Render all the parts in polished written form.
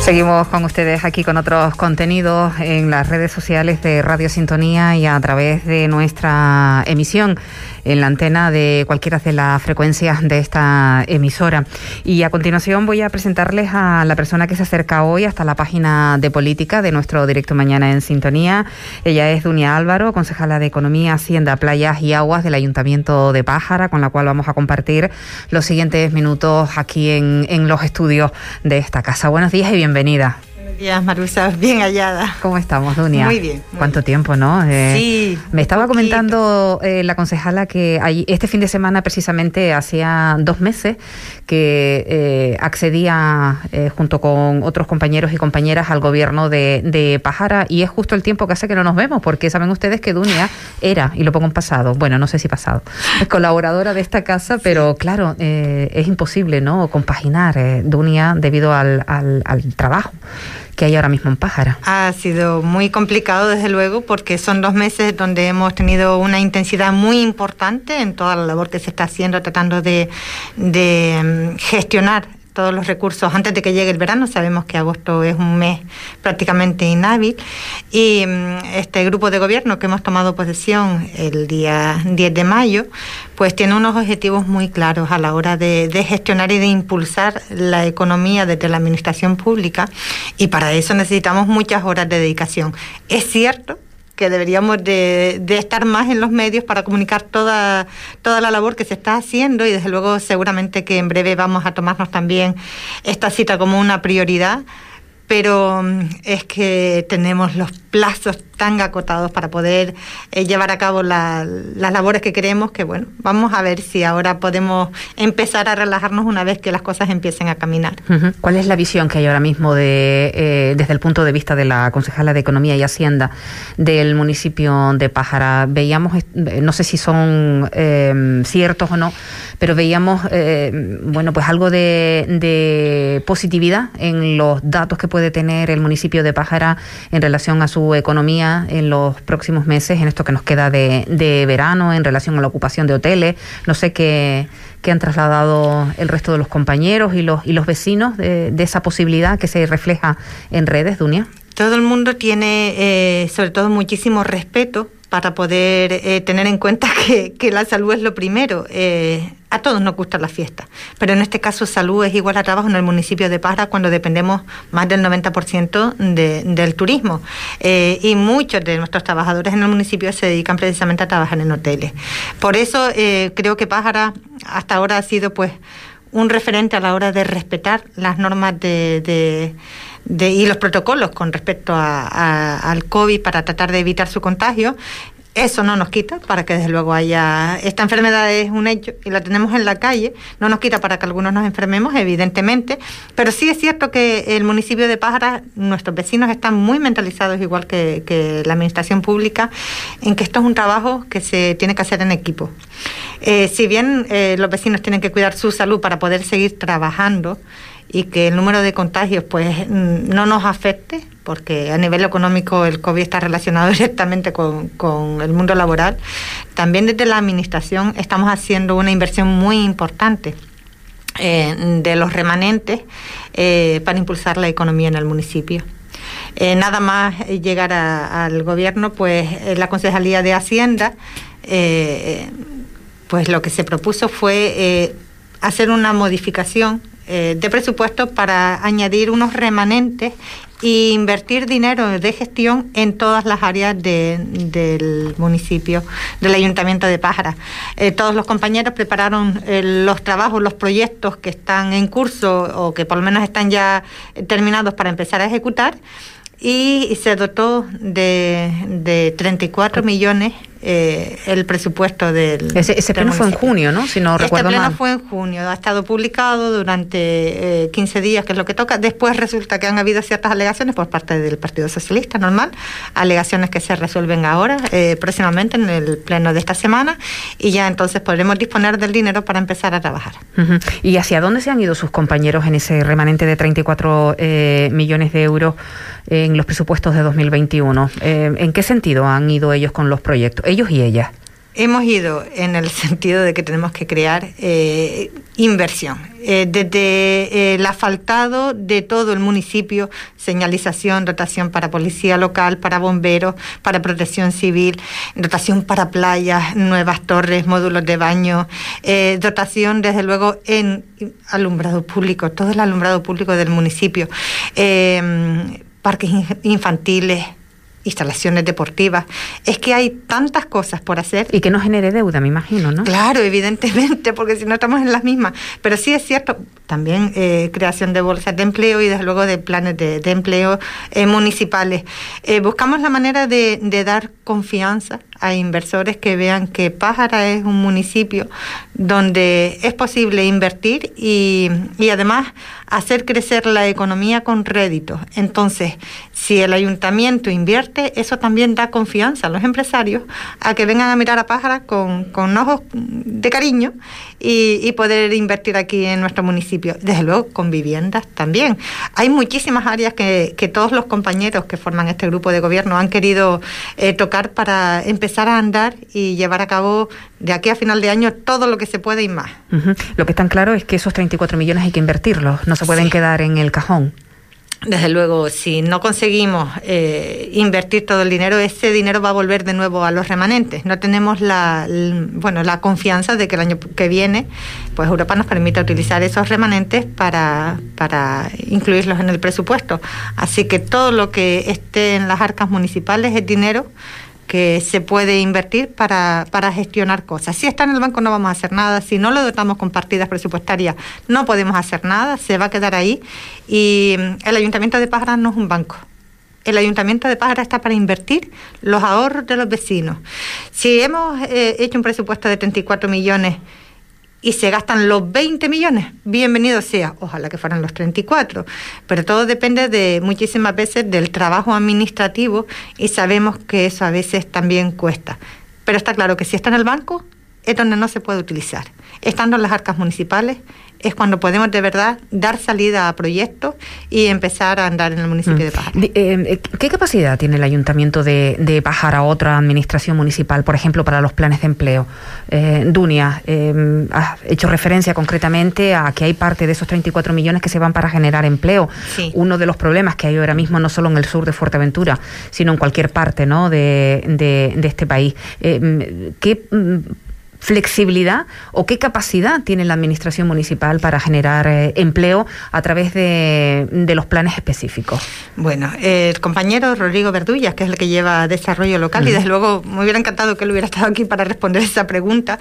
Seguimos con ustedes aquí con otros contenidos en las redes sociales de Radio Sintonía y a través de nuestra emisión en la antena de cualquiera de las frecuencias de esta emisora. Y a continuación voy a presentarles a la persona que se acerca hoy hasta la página de política de nuestro Directo Mañana en Sintonía. Ella es Dunia Álvaro, concejala de Economía, Hacienda, Playas y Aguas del Ayuntamiento de Pájara, con la cual vamos a compartir los siguientes minutos aquí en los estudios de esta casa. Buenos días y bienvenida. Buenos días, Marusa, bien hallada. ¿Cómo estamos, Dunia? Muy bien. ¿Cuánto tiempo, no? Sí. Me estaba comentando la concejala que este fin de semana, precisamente, hacía 2 meses que accedía junto con otros compañeros y compañeras al gobierno de Pájara, y es justo el tiempo que hace que no nos vemos, porque saben ustedes que Dunia era, y lo pongo en pasado, bueno, no sé si pasado, es colaboradora de esta casa, pero claro, es imposible, ¿no?, compaginar Dunia debido al trabajo que hay ahora mismo en Pájara. Ha sido muy complicado, desde luego, porque son 2 meses donde hemos tenido una intensidad muy importante en toda la labor que se está haciendo, tratando de gestionar todos los recursos antes de que llegue el verano. Sabemos que agosto es un mes prácticamente inhábil, y este grupo de gobierno que hemos tomado posesión el día 10 de mayo, pues tiene unos objetivos muy claros a la hora de gestionar y de impulsar la economía desde la administración pública, y para eso necesitamos muchas horas de dedicación. Es cierto que deberíamos de estar más en los medios para comunicar toda la labor que se está haciendo, y desde luego seguramente que en breve vamos a tomarnos también esta cita como una prioridad, pero es que tenemos los plazos tan acotados para poder llevar a cabo las labores que queremos, que bueno, vamos a ver si ahora podemos empezar a relajarnos una vez que las cosas empiecen a caminar. ¿Cuál es la visión que hay ahora mismo desde el punto de vista de la concejala de Economía y Hacienda del municipio de Pájara? Veíamos, no sé si son ciertos o no, pero veíamos pues algo de positividad en los datos que puede tener el municipio de Pájara en relación a su economía en los próximos meses, en esto que nos queda de verano, en relación a la ocupación de hoteles. No sé qué han trasladado el resto de los compañeros y los vecinos de esa posibilidad que se refleja en redes, Dunia. Todo el mundo tiene, sobre todo, muchísimo respeto para poder tener en cuenta que la salud es lo primero. A todos nos gusta la fiesta, pero en este caso salud es igual a trabajo en el municipio de Pájara, cuando dependemos más del 90% del turismo, y muchos de nuestros trabajadores en el municipio se dedican precisamente a trabajar en hoteles. Por eso creo que Pájara hasta ahora ha sido pues un referente a la hora de respetar las normas y los protocolos con respecto al COVID para tratar de evitar su contagio. Eso no nos quita para que desde luego haya... Esta enfermedad es un hecho y la tenemos en la calle, no nos quita para que algunos nos enfermemos, evidentemente, pero sí es cierto que el municipio de Pájara, nuestros vecinos están muy mentalizados, igual que la administración pública, en que esto es un trabajo que se tiene que hacer en equipo. Si bien los vecinos tienen que cuidar su salud para poder seguir trabajando y que el número de contagios pues no nos afecte, porque a nivel económico el COVID está relacionado directamente con el mundo laboral, también desde la administración estamos haciendo una inversión muy importante de los remanentes para impulsar la economía en el municipio. Nada más llegar al gobierno, pues la Concejalía de Hacienda, pues lo que se propuso fue hacer una modificación de presupuesto para añadir unos remanentes e invertir dinero de gestión en todas las áreas del municipio, del Ayuntamiento de Pájara. Todos los compañeros prepararon los trabajos, los proyectos que están en curso o que por lo menos están ya terminados para empezar a ejecutar, y se dotó de 34 millones el presupuesto del... Ese pleno fue en junio, ¿no? Si no recuerdo mal. Este pleno fue en junio, ha estado publicado durante 15 días, que es lo que toca. Después resulta que han habido ciertas alegaciones por parte del Partido Socialista, normal, alegaciones que se resuelven ahora, próximamente en el pleno de esta semana, y ya entonces podremos disponer del dinero para empezar a trabajar. ¿Y hacia dónde se han ido sus compañeros en ese remanente de 34 millones de euros en los presupuestos de 2021? ¿En qué sentido han ido ellos con los proyectos? Ellos y ellas. hemos ido en el sentido de que tenemos que crear inversión. Desde el asfaltado de todo el municipio, señalización, dotación para policía local, para bomberos, para protección civil, dotación para playas, nuevas torres, módulos de baño, dotación desde luego en alumbrado público, todo el alumbrado público del municipio, parques infantiles, instalaciones deportivas. Es que hay tantas cosas por hacer. Y que no genere deuda, me imagino, ¿no? Claro, evidentemente, porque si no estamos en las mismas. Pero sí es cierto, también creación de bolsas de empleo y desde luego de planes de empleo municipales. Buscamos la manera de dar confianza a inversores que vean que Pájara es un municipio donde es posible invertir y además hacer crecer la economía con réditos. Entonces, si el ayuntamiento invierte, eso también da confianza a los empresarios a que vengan a mirar a Pájara con ojos de cariño y poder invertir aquí en nuestro municipio. Desde luego, con viviendas también. Hay muchísimas áreas que todos los compañeros que forman este grupo de gobierno han querido tocar para empezar a andar y llevar a cabo de aquí a final de año todo lo que se puede y más. Uh-huh. Lo que está claro es que esos 34 millones hay que invertirlos, no se pueden quedar en el cajón. Desde luego, si no conseguimos invertir todo el dinero, ese dinero va a volver de nuevo a los remanentes. No tenemos la confianza de que el año que viene, pues Europa nos permita utilizar esos remanentes para incluirlos en el presupuesto. Así que todo lo que esté en las arcas municipales es dinero que se puede invertir para gestionar cosas. Si está en el banco no vamos a hacer nada, si no lo dotamos con partidas presupuestarias no podemos hacer nada, se va a quedar ahí. Y el Ayuntamiento de Pájara no es un banco. El Ayuntamiento de Pájara está para invertir los ahorros de los vecinos. Si hemos hecho un presupuesto de 34 millones y se gastan los 20 millones, bienvenido sea, ojalá que fueran los 34, pero todo depende de muchísimas veces del trabajo administrativo y sabemos que eso a veces también cuesta. Pero está claro que si está en el banco es donde no se puede utilizar. Estando en las arcas municipales es cuando podemos de verdad dar salida a proyectos y empezar a andar en el municipio de Pájara. ¿Qué capacidad tiene el Ayuntamiento de Pájara, otra administración municipal, por ejemplo, para los planes de empleo? Dunia, has hecho referencia concretamente a que hay parte de esos 34 millones que se van para generar empleo. Sí. Uno de los problemas que hay ahora mismo, no solo en el sur de Fuerteventura, sino en cualquier parte, ¿no?, de este país. ¿Qué flexibilidad o qué capacidad tiene la administración municipal para generar empleo a través de los planes específicos? Bueno, el compañero Rodrigo Verdullas, que es el que lleva desarrollo local, y desde luego me hubiera encantado que él hubiera estado aquí para responder esa pregunta.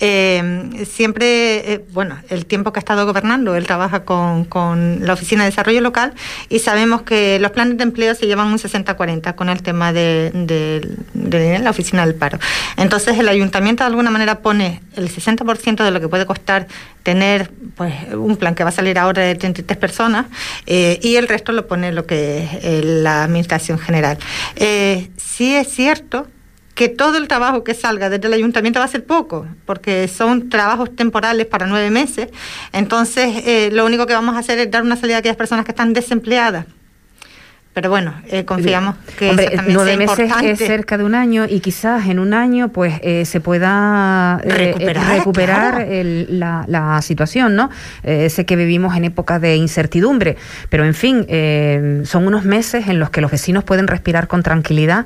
Siempre, el tiempo que ha estado gobernando, él trabaja con la Oficina de Desarrollo Local y sabemos que los planes de empleo se llevan un 60-40 con el tema de la Oficina del Paro. Entonces el ayuntamiento de alguna manera pone el 60% de lo que puede costar tener pues un plan que va a salir ahora de 33 personas y el resto lo pone lo que es la administración general. Sí es cierto que todo el trabajo que salga desde el ayuntamiento va a ser poco, porque son trabajos temporales para 9 meses, entonces lo único que vamos a hacer es dar una salida a aquellas personas que están desempleadas. Pero bueno, confiamos que eso también 9 sea meses importante. es cerca de un año y quizás en un año pues se pueda recuperar claro. la situación, ¿no? Sé que vivimos en época de incertidumbre, pero en fin, son unos meses en los que los vecinos pueden respirar con tranquilidad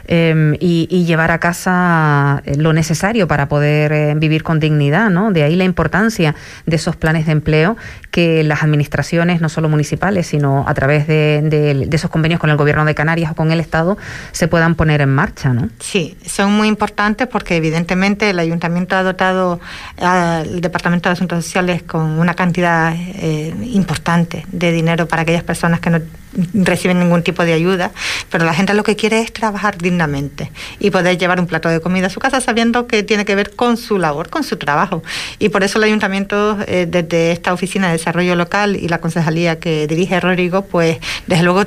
y llevar a casa lo necesario para poder vivir con dignidad, ¿no? De ahí la importancia de esos planes de empleo que las administraciones, no solo municipales, sino a través de esos convenios con el Gobierno de Canarias o con el Estado, se puedan poner en marcha, ¿no? Sí, son muy importantes porque evidentemente el Ayuntamiento ha dotado al Departamento de Asuntos Sociales con una cantidad importante de dinero para aquellas personas que no reciben ningún tipo de ayuda, pero la gente lo que quiere es trabajar dignamente y poder llevar un plato de comida a su casa sabiendo que tiene que ver con su labor, con su trabajo. Y por eso el Ayuntamiento, desde esta Oficina de Desarrollo Local y la concejalía que dirige Rodrigo, pues desde luego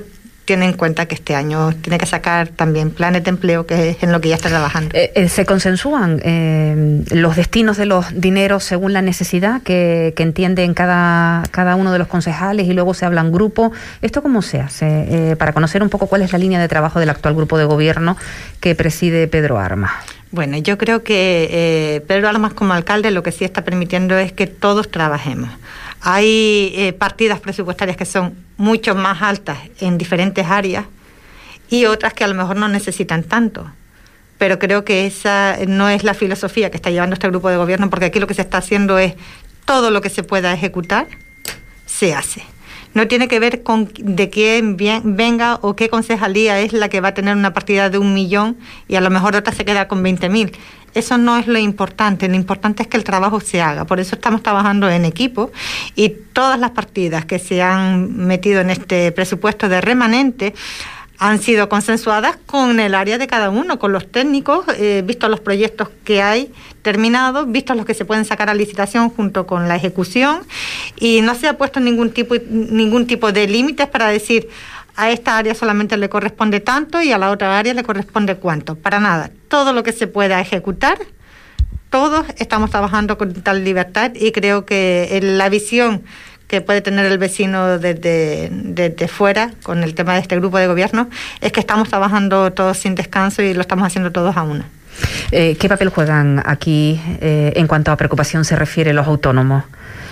tiene en cuenta que este año tiene que sacar también planes de empleo, que es en lo que ya está trabajando. ¿Se consensúan los destinos de los dineros según la necesidad que entienden cada uno de los concejales y luego se habla en grupo? ¿Esto cómo se hace? Para conocer un poco cuál es la línea de trabajo del actual grupo de gobierno que preside Pedro Armas. Bueno, yo creo que Pedro Armas como alcalde lo que sí está permitiendo es que todos trabajemos. Hay partidas presupuestarias que son mucho más altas en diferentes áreas y otras que a lo mejor no necesitan tanto. Pero creo que esa no es la filosofía que está llevando este grupo de gobierno, porque aquí lo que se está haciendo es todo lo que se pueda ejecutar, se hace. No tiene que ver con de quién venga o qué concejalía es la que va a tener una partida de 1 millón y a lo mejor otra se queda con 20.000. Eso no es lo importante es que el trabajo se haga. Por eso estamos trabajando en equipo y todas las partidas que se han metido en este presupuesto de remanente han sido consensuadas con el área de cada uno, con los técnicos, visto los proyectos que hay terminados, visto los que se pueden sacar a licitación junto con la ejecución, y no se ha puesto ningún tipo de límites para decir a esta área solamente le corresponde tanto y a la otra área le corresponde cuánto. Para nada. Todo lo que se pueda ejecutar, todos estamos trabajando con tal libertad y creo que la visión que puede tener el vecino desde fuera con el tema de este grupo de gobierno es que estamos trabajando todos sin descanso y lo estamos haciendo todos a una. ¿Qué papel juegan aquí en cuanto a preocupación se refiere los autónomos?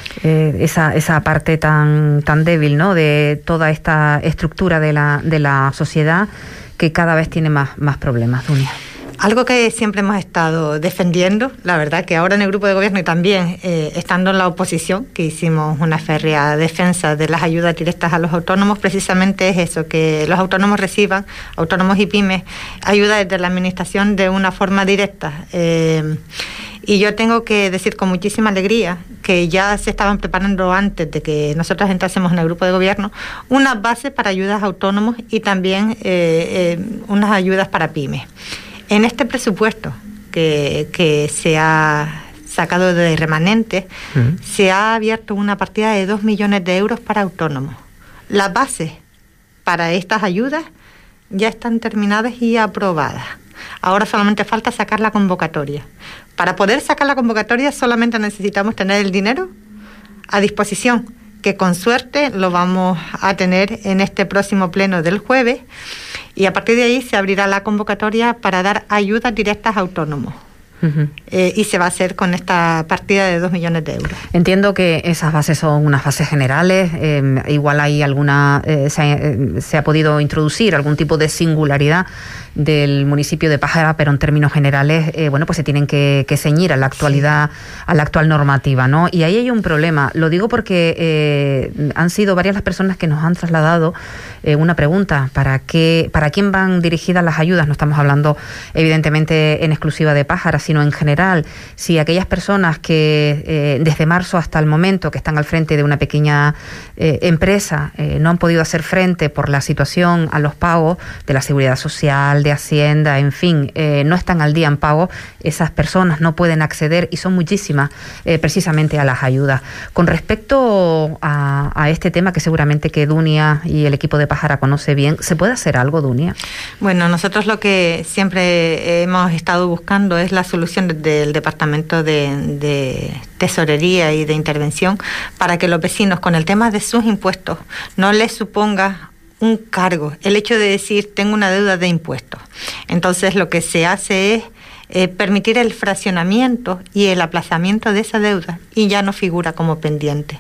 Esa parte tan débil, ¿no?, de toda esta estructura de la sociedad que cada vez tiene más problemas, Dunia. Algo que siempre hemos estado defendiendo, la verdad que ahora en el grupo de gobierno y también estando en la oposición, que hicimos una férrea defensa de las ayudas directas a los autónomos, precisamente es eso, que los autónomos reciban, autónomos y pymes, ayuda desde la administración de una forma directa. Y yo tengo que decir con muchísima alegría que ya se estaban preparando antes de que nosotros entrásemos en el grupo de gobierno unas bases para ayudas a autónomos y también unas ayudas para pymes. En este presupuesto que se ha sacado de remanente, se ha abierto una partida de 2 millones de euros para autónomos. Las bases para estas ayudas ya están terminadas y aprobadas. Ahora solamente falta sacar la convocatoria. Para poder sacar la convocatoria solamente necesitamos tener el dinero a disposición, que con suerte lo vamos a tener en este próximo pleno del jueves, y a partir de ahí se abrirá la convocatoria para dar ayudas directas a autónomos. Y se va a hacer con esta partida de 2 millones de euros. Entiendo que esas bases son unas bases generales, igual hay alguna, se ha podido introducir algún tipo de singularidad del municipio de Pájara, pero en términos generales, bueno, pues se tienen que ceñir a la actualidad, a la actual normativa, ¿no? Y ahí hay un problema. Lo digo porque han sido varias las personas que nos han trasladado una pregunta: ¿para quién van dirigidas las ayudas? No estamos hablando, evidentemente, en exclusiva de Pájara, sino en general. Si aquellas personas que desde marzo hasta el momento que están al frente de una pequeña empresa no han podido hacer frente por la situación a los pagos de la Seguridad Social, de Hacienda, en fin, no están al día en pago, esas personas no pueden acceder, y son muchísimas, precisamente a las ayudas. Con respecto a este tema, que seguramente que Dunia y el equipo de Pájara conoce bien, ¿se puede hacer algo, Dunia? Bueno, nosotros lo que siempre hemos estado buscando es la solución del Departamento de Tesorería y de Intervención para que los vecinos, con el tema de sus impuestos, no les suponga un cargo el hecho de decir tengo una deuda de impuestos. Entonces lo que se hace es permitir el fraccionamiento y el aplazamiento de esa deuda y ya no figura como pendiente.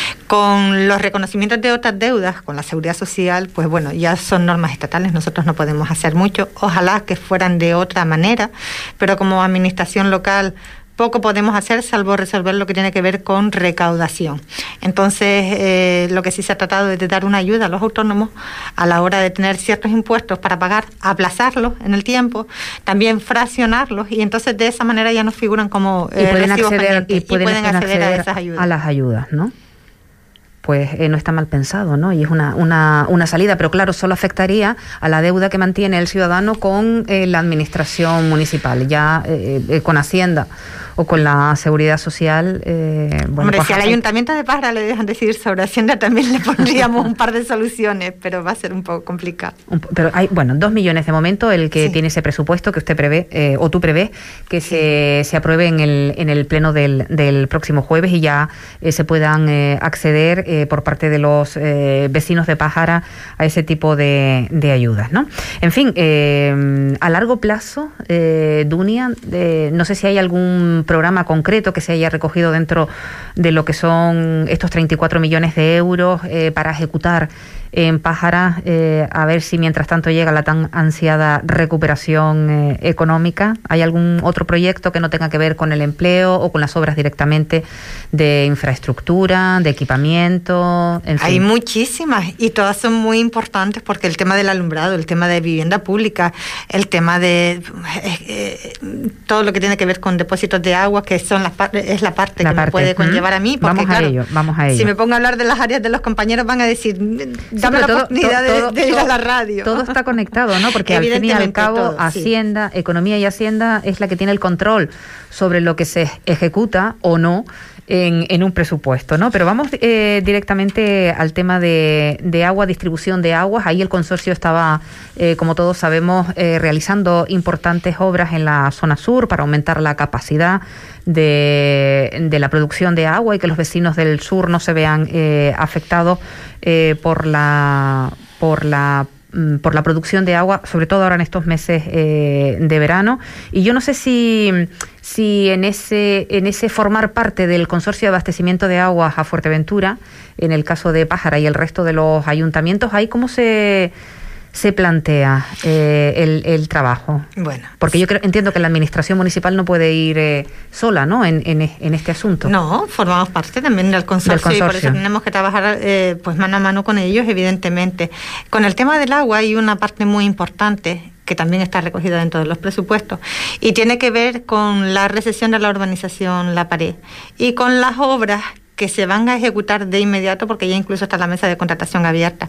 Con los reconocimientos de otras deudas, con la Seguridad Social, pues bueno, ya son normas estatales, nosotros no podemos hacer mucho, ojalá que fueran de otra manera, pero como administración local poco podemos hacer salvo resolver lo que tiene que ver con recaudación. Entonces, lo que sí se ha tratado es de dar una ayuda a los autónomos a la hora de tener ciertos impuestos para pagar, aplazarlos en el tiempo, también fraccionarlos, y entonces de esa manera ya no figuran como pueden recibos acceder, pendientes y pueden acceder a esas ayudas. A las ayudas, ¿no? pues no está mal pensado, ¿no? Y es una salida, pero claro, solo afectaría a la deuda que mantiene el ciudadano con la administración municipal, ya con Hacienda o con la Seguridad Social. Bueno, hombre, pues si al Ayuntamiento de Pájara le dejan decidir sobre Hacienda, también le pondríamos un par de soluciones, pero va a ser un poco complicado. Pero hay, 2 millones de momento, el que tiene ese presupuesto que usted prevé, o tú prevés, que se apruebe en el pleno del próximo jueves y ya se puedan acceder por parte de los vecinos de Pájara a ese tipo de ayudas, ¿no? En fin, a largo plazo, Dunia, no sé si hay algún programa concreto que se haya recogido dentro de lo que son estos 34 millones de euros para ejecutar en Pájara, a ver si mientras tanto llega la tan ansiada recuperación económica. ¿Hay algún otro proyecto que no tenga que ver con el empleo o con las obras directamente de infraestructura, de equipamiento? En fin. Hay muchísimas y todas son muy importantes porque el tema del alumbrado, el tema de vivienda pública, el tema de todo lo que tiene que ver con depósitos de agua, que es la parte que me puede conllevar a mí. Porque, vamos a ello. Si me pongo a hablar de las áreas de los compañeros van a decir... Dame la oportunidad de ir a la radio. Todo está conectado, ¿no? Porque al fin y al cabo, todo, Hacienda, Economía y Hacienda es la que tiene el control sobre lo que se ejecuta o no en un presupuesto, ¿no? Pero vamos directamente al tema de agua, distribución de aguas. Ahí el consorcio estaba, como todos sabemos, realizando importantes obras en la zona sur para aumentar la capacidad de la producción de agua y que los vecinos del sur no se vean afectados por la producción de agua, sobre todo ahora en estos meses de verano. Y yo no sé si en ese formar parte del consorcio de abastecimiento de aguas a Fuerteventura, en el caso de Pájara y el resto de los ayuntamientos, ahí cómo se plantea el trabajo. Bueno, porque yo entiendo que la administración municipal no puede ir sola, ¿no? en este asunto. No, formamos parte también del consorcio y por eso tenemos que trabajar pues mano a mano con ellos, evidentemente. Con el tema del agua hay una parte muy importante que también está recogida dentro de los presupuestos y tiene que ver con la recesión de la urbanización La Pared y con las obras que se van a ejecutar de inmediato, porque ya incluso está la mesa de contratación abierta.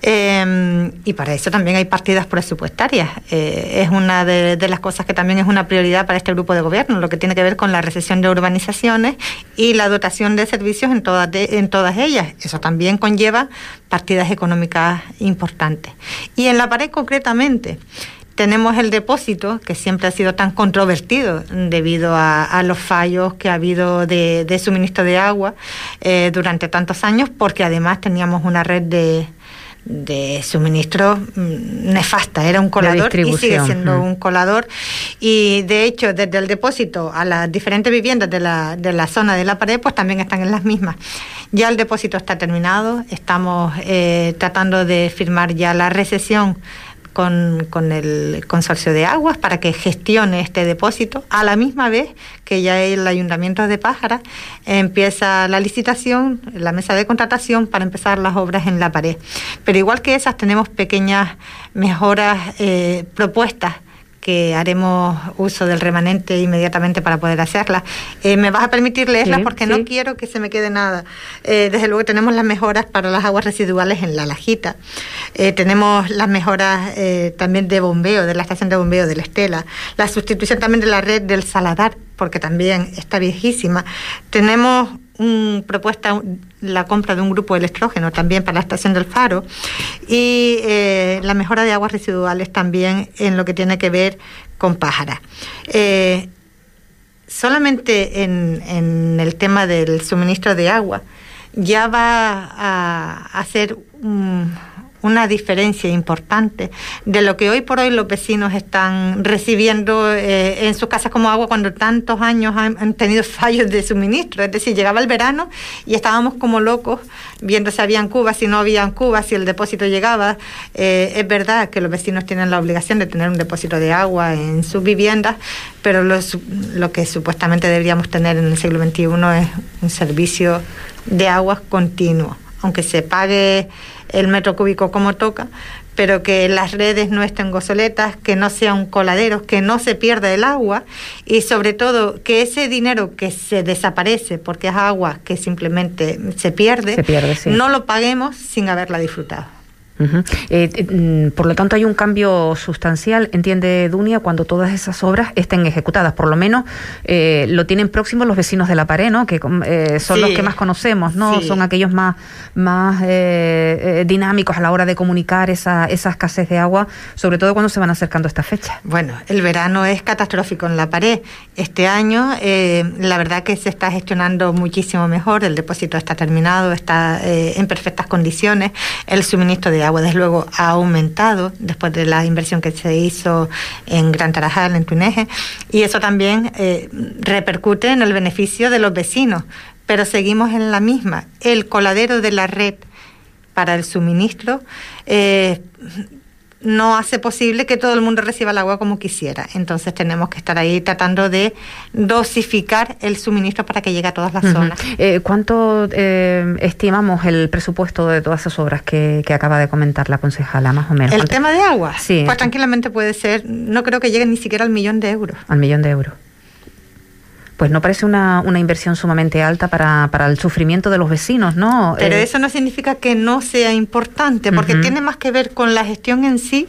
Y para eso también hay partidas presupuestarias. Es una de las cosas que también es una prioridad para este grupo de gobierno, lo que tiene que ver con la recesión de urbanizaciones y la dotación de servicios en todas ellas. Eso también conlleva partidas económicas importantes. Y en La Pared concretamente, tenemos el depósito, que siempre ha sido tan controvertido debido a los fallos que ha habido de suministro de agua durante tantos años, porque además teníamos una red de suministro nefasta, era un colador y sigue siendo un colador. Y de hecho, desde el depósito a las diferentes viviendas de la zona de La Pared, pues también están en las mismas. Ya el depósito está terminado, estamos tratando de firmar ya la recesión con el consorcio de aguas para que gestione este depósito, a la misma vez que ya el Ayuntamiento de Pájara empieza la licitación, la mesa de contratación para empezar las obras en La Pared. Pero igual que esas tenemos pequeñas mejoras propuestas que haremos uso del remanente inmediatamente para poder hacerlas. ¿Me vas a permitir leerlas? Porque no quiero que se me quede nada. Desde luego tenemos las mejoras para las aguas residuales en La Lajita. Tenemos las mejoras también de bombeo, de la estación de bombeo de La Estela. La sustitución también de la red del Saladar, porque también está viejísima. Tenemos propuesta la compra de un grupo de electrógeno también para la estación del Faro y la mejora de aguas residuales también en lo que tiene que ver con Pájara. Solamente en el tema del suministro de agua ya va a hacer una diferencia importante de lo que hoy por hoy los vecinos están recibiendo en sus casas como agua cuando tantos años han tenido fallos de suministro. Es decir, llegaba el verano y estábamos como locos viendo si habían cubas, si no habían cubas, si el depósito llegaba. Es verdad que los vecinos tienen la obligación de tener un depósito de agua en sus viviendas, pero lo que supuestamente deberíamos tener en el siglo XXI es un servicio de aguas continuo, aunque se pague el metro cúbico como toca, pero que las redes no estén gozoletas, que no sea un coladero, que no se pierda el agua y sobre todo que ese dinero que se desaparece porque es agua que simplemente se pierde, sí. No lo paguemos sin haberla disfrutado. Por lo tanto, hay un cambio sustancial, entiende Dunia, cuando todas esas obras estén ejecutadas. Por lo menos lo tienen próximo los vecinos de La Pared, ¿no? Que son los que más conocemos, ¿no? Son aquellos más dinámicos a la hora de comunicar esa escasez de agua, sobre todo cuando se van acercando estas fechas. Bueno, el verano es catastrófico en La Pared. Este año, la verdad que se está gestionando muchísimo mejor. El depósito está terminado, está en perfectas condiciones. El suministro de agua, desde luego, ha aumentado después de la inversión que se hizo en Gran Tarajal, en Tuneje, y eso también repercute en el beneficio de los vecinos, pero seguimos en la misma. El coladero de la red para el suministro no hace posible que todo el mundo reciba el agua como quisiera. Entonces tenemos que estar ahí tratando de dosificar el suministro para que llegue a todas las zonas. ¿Cuánto estimamos el presupuesto de todas esas obras que acaba de comentar la concejala, más o menos? ¿El tema de agua? Sí. Pues tranquilamente puede ser, no creo que llegue ni siquiera al 1.000.000 de euros. Al 1.000.000 de euros. Pues no parece una inversión sumamente alta para el sufrimiento de los vecinos, ¿no? Pero eso no significa que no sea importante, porque tiene más que ver con la gestión en sí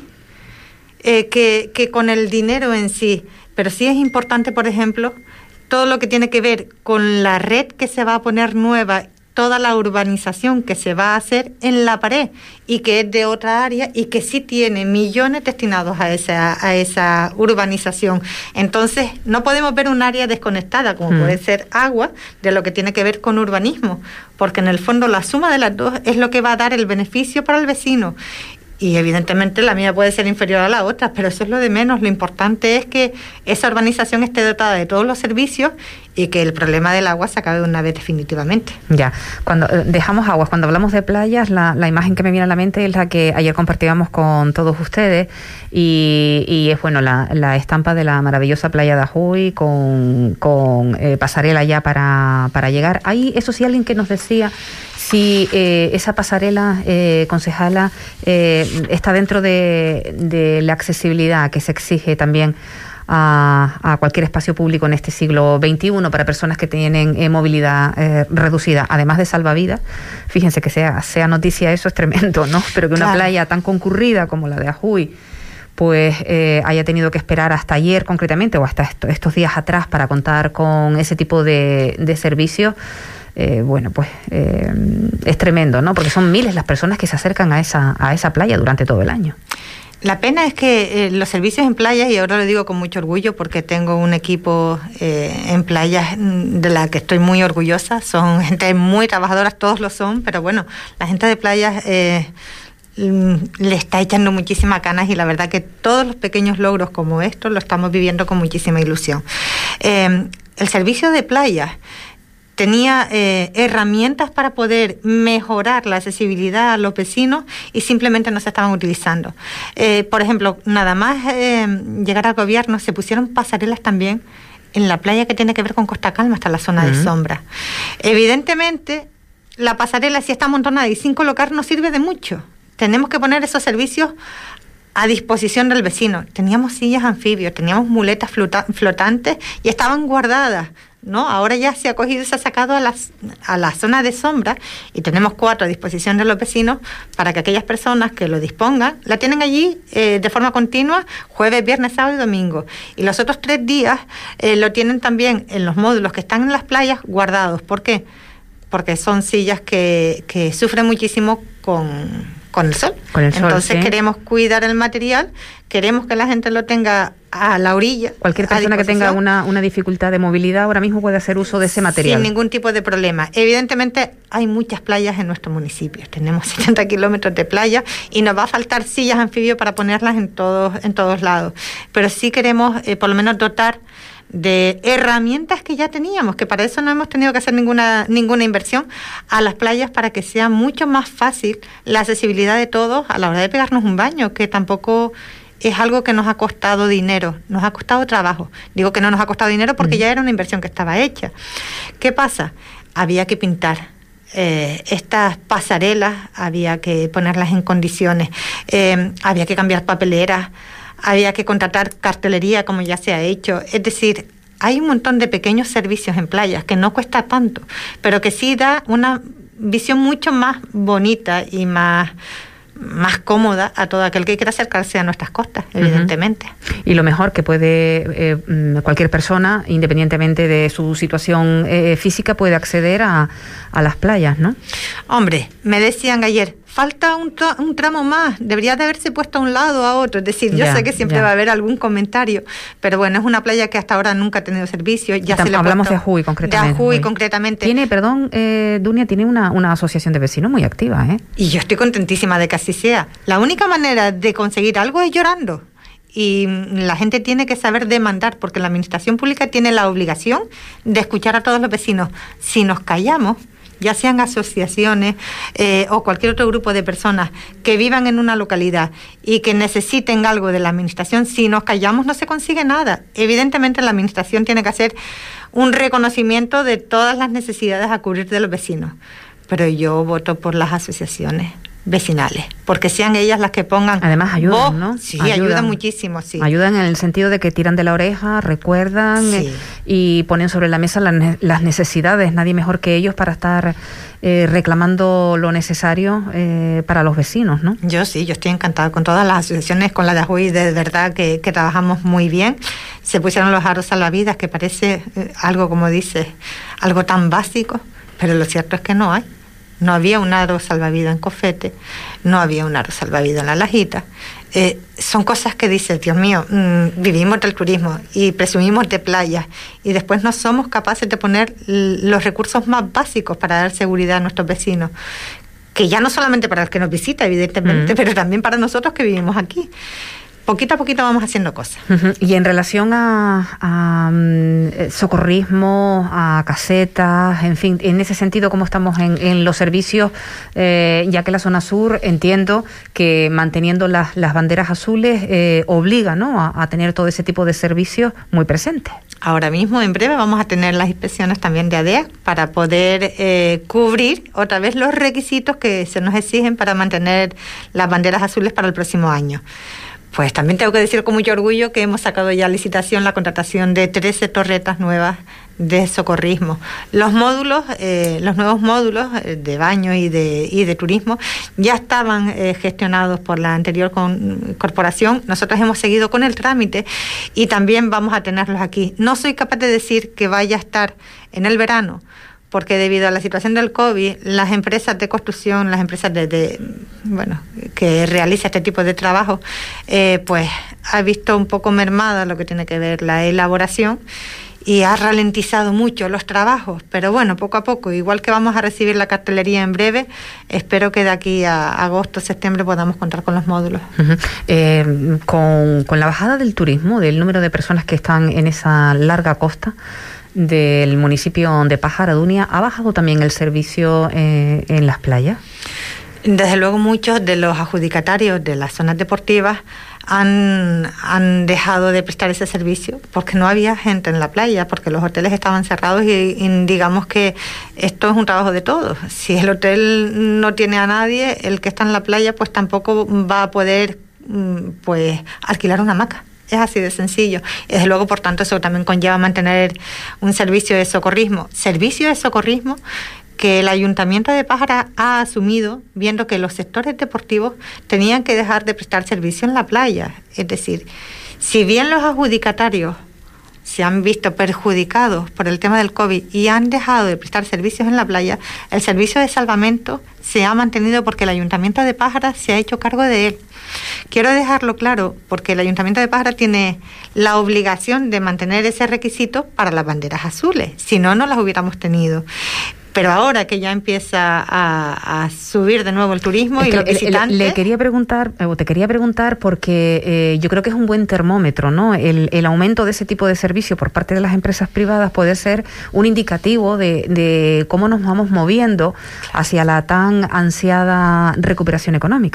que con el dinero en sí. Pero sí es importante, por ejemplo, todo lo que tiene que ver con la red que se va a poner nueva, toda la urbanización que se va a hacer en La Pared y que es de otra área y que sí tiene millones destinados a esa urbanización. Entonces, no podemos ver un área desconectada, como puede ser agua, de lo que tiene que ver con urbanismo, porque en el fondo la suma de las dos es lo que va a dar el beneficio para el vecino. Y evidentemente la mía puede ser inferior a la otra, pero eso es lo de menos. Lo importante es que esa urbanización esté dotada de todos los servicios y que el problema del agua se acabe de una vez definitivamente. Ya, cuando dejamos aguas, cuando hablamos de playas, la imagen que me viene a la mente es la que ayer compartíamos con todos ustedes y es bueno la estampa de la maravillosa playa de Ajuy con pasarela ya para llegar. Ahí, eso sí, alguien que nos decía si esa pasarela, concejala, está dentro de la accesibilidad que se exige también a cualquier espacio público en este siglo XXI para personas que tienen movilidad reducida, además de salvavidas. Fíjense que sea noticia, eso es tremendo, ¿no? Pero que una playa tan concurrida como la de Ajuy pues haya tenido que esperar hasta ayer concretamente o hasta estos días atrás para contar con ese tipo de servicios. Bueno, pues es tremendo, ¿no? Porque son miles las personas que se acercan a esa playa durante todo el año. La pena es que los servicios en playas, y ahora lo digo con mucho orgullo porque tengo un equipo en playas de la que estoy muy orgullosa, son gente muy trabajadora, todos lo son, pero bueno, la gente de playas le está echando muchísimas ganas y la verdad que todos los pequeños logros como estos lo estamos viviendo con muchísima ilusión. El servicio de playas tenía herramientas para poder mejorar la accesibilidad a los vecinos y simplemente no se estaban utilizando. Por ejemplo, nada más llegar al gobierno se pusieron pasarelas también en la playa que tiene que ver con Costa Calma hasta la zona de sombra. Evidentemente, la pasarela si está amontonada y sin colocar no sirve de mucho. Tenemos que poner esos servicios a disposición del vecino. Teníamos sillas anfibios, teníamos muletas flotantes y estaban guardadas, ¿no? Ahora ya se ha cogido y se ha sacado a la zona de sombra y tenemos 4 a disposición de los vecinos para que aquellas personas que lo dispongan la tienen allí de forma continua jueves, viernes, sábado y domingo. Y los otros 3 días lo tienen también en los módulos que están en las playas guardados. ¿Por qué? Porque son sillas que sufren muchísimo con el sol. Entonces queremos cuidar el material, queremos que la gente lo tenga a la orilla. Cualquier persona que tenga una dificultad de movilidad ahora mismo puede hacer uso de ese material. Sin ningún tipo de problema. Evidentemente hay muchas playas en nuestro municipio. Tenemos 70 kilómetros de playa y nos va a faltar sillas anfibios para ponerlas en todos lados. Pero sí queremos por lo menos dotar de herramientas que ya teníamos, que para eso no hemos tenido que hacer ninguna inversión a las playas para que sea mucho más fácil la accesibilidad de todos a la hora de pegarnos un baño, que tampoco es algo que nos ha costado dinero, nos ha costado trabajo. Digo que no nos ha costado dinero porque ya era una inversión que estaba hecha. ¿Qué pasa? Había que pintar estas pasarelas había que ponerlas en condiciones, había que cambiar papeleras, había que contratar cartelería como ya se ha hecho. Es decir, hay un montón de pequeños servicios en playas que no cuesta tanto, pero que sí da una visión mucho más bonita y más cómoda a todo aquel que quiera acercarse a nuestras costas, evidentemente. Y lo mejor que puede cualquier persona, independientemente de su situación física, puede acceder a las playas, ¿no? Hombre, me decían ayer, falta un tramo más, debería de haberse puesto a un lado a otro. Es decir, yo sé que siempre va a haber algún comentario, pero bueno, es una playa que hasta ahora nunca ha tenido servicio. Hablamos de Ajuy concretamente. De Ajuy concretamente. Tiene, Dunia, tiene una asociación de vecinos muy activa, ¿eh? Y yo estoy contentísima de que así sea. La única manera de conseguir algo es llorando. Y la gente tiene que saber demandar, porque la administración pública tiene la obligación de escuchar a todos los vecinos. Si nos callamos, ya sean asociaciones o cualquier otro grupo de personas que vivan en una localidad y que necesiten algo de la administración, si nos callamos no se consigue nada. Evidentemente la administración tiene que hacer un reconocimiento de todas las necesidades a cubrir de los vecinos, pero yo voto por las asociaciones vecinales, porque sean ellas las que pongan. Además ayudan, ¿no? Sí, ayudan muchísimo, sí. Ayudan en el sentido de que tiran de la oreja, recuerdan, sí, y ponen sobre la mesa las necesidades. Nadie mejor que ellos para estar reclamando lo necesario para los vecinos, ¿no? Yo estoy encantada con todas las asociaciones, con la de Ajuy, de verdad que trabajamos muy bien. Se pusieron los aros salvavidas, que parece algo, como dices, algo tan básico, pero lo cierto es que no hay. No había un aro salvavidas en Cofete, no había un aro salvavidas en La Lajita. Son cosas que dices, Dios mío, vivimos del turismo y presumimos de playas y después no somos capaces de poner los recursos más básicos para dar seguridad a nuestros vecinos, que ya no solamente para el que nos visita, evidentemente, pero también para nosotros que vivimos aquí. Poquito a poquito vamos haciendo cosas. Y en relación a socorrismo, a casetas, en fin, en ese sentido, ¿cómo estamos en los servicios? Ya que la zona sur, entiendo que manteniendo las banderas azules obliga, ¿no?, a tener todo ese tipo de servicios muy presentes. Ahora mismo, en breve, vamos a tener las inspecciones también de ADEA para poder cubrir otra vez los requisitos que se nos exigen para mantener las banderas azules para el próximo año. Pues también tengo que decir con mucho orgullo que hemos sacado ya a licitación la contratación de 13 torretas nuevas de socorrismo. Los módulos, los nuevos módulos de baño y de turismo ya estaban gestionados por la anterior corporación. Nosotros hemos seguido con el trámite y también vamos a tenerlos aquí. No soy capaz de decir que vaya a estar en el verano, porque debido a la situación del COVID, las empresas de construcción, las empresas que realizan este tipo de trabajo, pues ha visto un poco mermada lo que tiene que ver la elaboración y ha ralentizado mucho los trabajos, pero bueno, poco a poco, igual que vamos a recibir la cartelería en breve, espero que de aquí a agosto, septiembre podamos contar con los módulos. Con la bajada del turismo, del número de personas que están en esa larga costa del municipio de Pájara, Dunia, ¿ha bajado también el servicio en las playas? Desde luego muchos de los adjudicatarios de las zonas deportivas han dejado de prestar ese servicio porque no había gente en la playa, porque los hoteles estaban cerrados y digamos que esto es un trabajo de todos. Si el hotel no tiene a nadie, el que está en la playa pues tampoco va a poder pues alquilar una hamaca. Es así de sencillo. Y desde luego, por tanto, eso también conlleva mantener un servicio de socorrismo. Servicio de socorrismo que el Ayuntamiento de Pájara ha asumido, viendo que los sectores deportivos tenían que dejar de prestar servicio en la playa. Es decir, si bien los adjudicatarios se han visto perjudicados por el tema del COVID y han dejado de prestar servicios en la playa, el servicio de salvamento se ha mantenido porque el Ayuntamiento de Pájara se ha hecho cargo de él. Quiero dejarlo claro porque el Ayuntamiento de Pájara tiene la obligación de mantener ese requisito para las banderas azules, si no, no las hubiéramos tenido. Pero ahora que ya empieza a subir de nuevo el turismo y los visitantes... te quería preguntar porque yo creo que es un buen termómetro, ¿no? El aumento de ese tipo de servicio por parte de las empresas privadas puede ser un indicativo de cómo nos vamos moviendo hacia la tan ansiada recuperación económica, ¿no?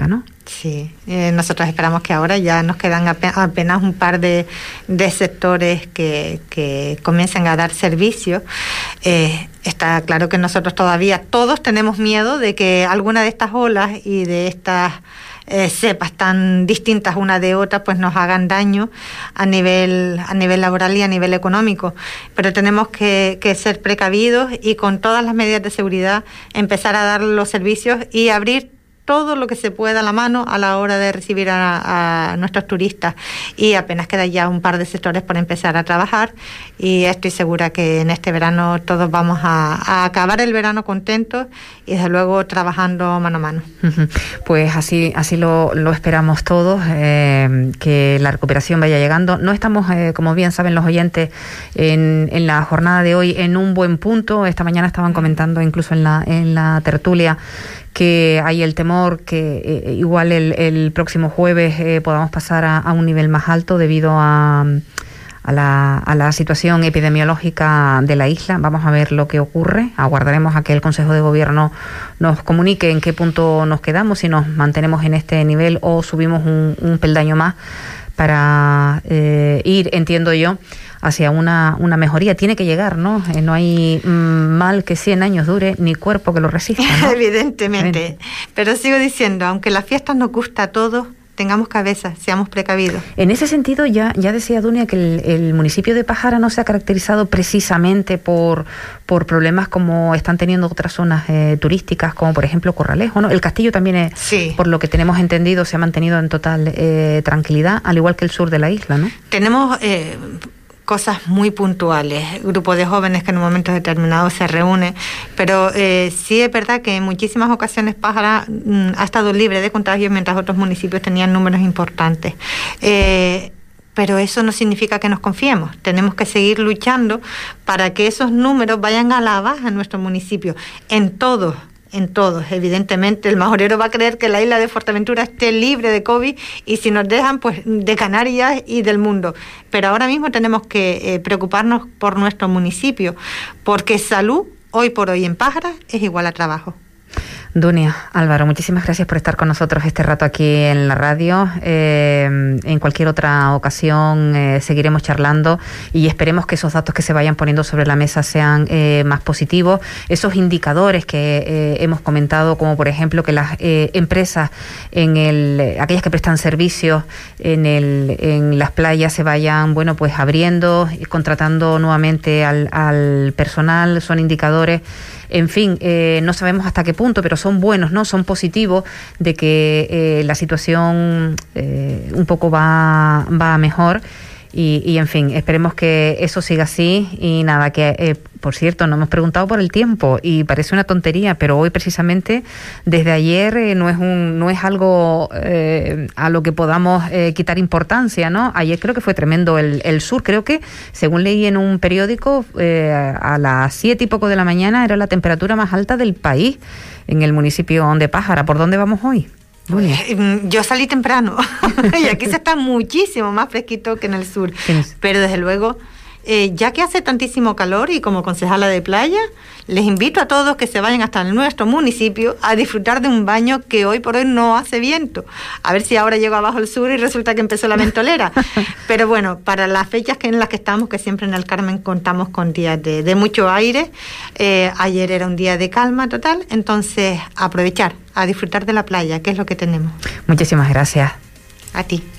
Sí, nosotros esperamos que ahora ya nos quedan apenas un par de sectores que comiencen a dar servicio. Está claro que nosotros todavía todos tenemos miedo de que alguna de estas olas y de estas cepas tan distintas una de otra pues nos hagan daño a nivel laboral y a nivel económico, pero tenemos que ser precavidos y con todas las medidas de seguridad empezar a dar los servicios y abrir todo lo que se pueda a la mano a la hora de recibir a nuestros turistas, y apenas queda ya un par de sectores por empezar a trabajar, y estoy segura que en este verano todos vamos a acabar el verano contentos y desde luego trabajando mano a mano. Pues así lo esperamos todos, que la recuperación vaya llegando. No estamos, como bien saben los oyentes, en la jornada de hoy en un buen punto. Esta mañana estaban comentando incluso en la tertulia que hay el temor que igual el próximo jueves podamos pasar a un nivel más alto debido a la situación epidemiológica de la isla. Vamos a ver lo que ocurre. Aguardaremos a que el Consejo de Gobierno nos comunique en qué punto nos quedamos, si nos mantenemos en este nivel o subimos un peldaño más para ir, entiendo yo, hacia una mejoría. Tiene que llegar, ¿no? No hay mal que 100 años dure, ni cuerpo que lo resista, ¿no? Evidentemente. Pero sigo diciendo, aunque las fiestas nos gusta a todos, tengamos cabeza, seamos precavidos. En ese sentido, ya decía Dunia que el municipio de Pájara no se ha caracterizado precisamente por problemas como están teniendo otras zonas turísticas, como por ejemplo Corralejo, ¿no? El Castillo también, sí, por lo que tenemos entendido, se ha mantenido en total tranquilidad, al igual que el sur de la isla, ¿no? Tenemos cosas muy puntuales, grupos de jóvenes que en un momento determinado se reúnen, pero sí es verdad que en muchísimas ocasiones Pájara ha estado libre de contagios mientras otros municipios tenían números importantes. Pero eso no significa que nos confiemos. Tenemos que seguir luchando para que esos números vayan a la baja en nuestro municipio, en todos. Evidentemente el majorero va a creer que la isla de Fuerteventura esté libre de COVID, y si nos dejan, pues de Canarias y del mundo. Pero ahora mismo tenemos que preocuparnos por nuestro municipio, porque salud, hoy por hoy en Pájara, es igual a trabajo. Dunia, Álvaro, muchísimas gracias por estar con nosotros este rato aquí en la radio. En cualquier otra ocasión seguiremos charlando y esperemos que esos datos que se vayan poniendo sobre la mesa sean más positivos. Esos indicadores que hemos comentado, como por ejemplo que las empresas, aquellas que prestan servicios en las playas, se vayan pues abriendo y contratando nuevamente al personal, son indicadores. En fin, no sabemos hasta qué punto, pero son buenos, ¿no? Son positivos de que la situación un poco va a mejor. Y en fin, esperemos que eso siga así. Y nada, que por cierto, no hemos preguntado por el tiempo y parece una tontería, pero hoy precisamente, desde ayer, no es algo a lo que podamos quitar importancia, ¿no? Ayer creo que fue tremendo el sur. Creo que, según leí en un periódico, a las 7 y poco de la mañana era la temperatura más alta del país en el municipio de Pájara. ¿Por dónde vamos hoy? Yo salí temprano y aquí se está muchísimo más fresquito que en el sur, pero desde luego, ya que hace tantísimo calor, y como concejala de playa, les invito a todos que se vayan hasta nuestro municipio a disfrutar de un baño que hoy por hoy no hace viento. A ver si ahora llego abajo al sur y resulta que empezó la ventolera. Pero bueno, para las fechas en las que estamos, que siempre en el Carmen contamos con días de mucho aire, ayer era un día de calma total, entonces aprovechar, a disfrutar de la playa, que es lo que tenemos. Muchísimas gracias. A ti.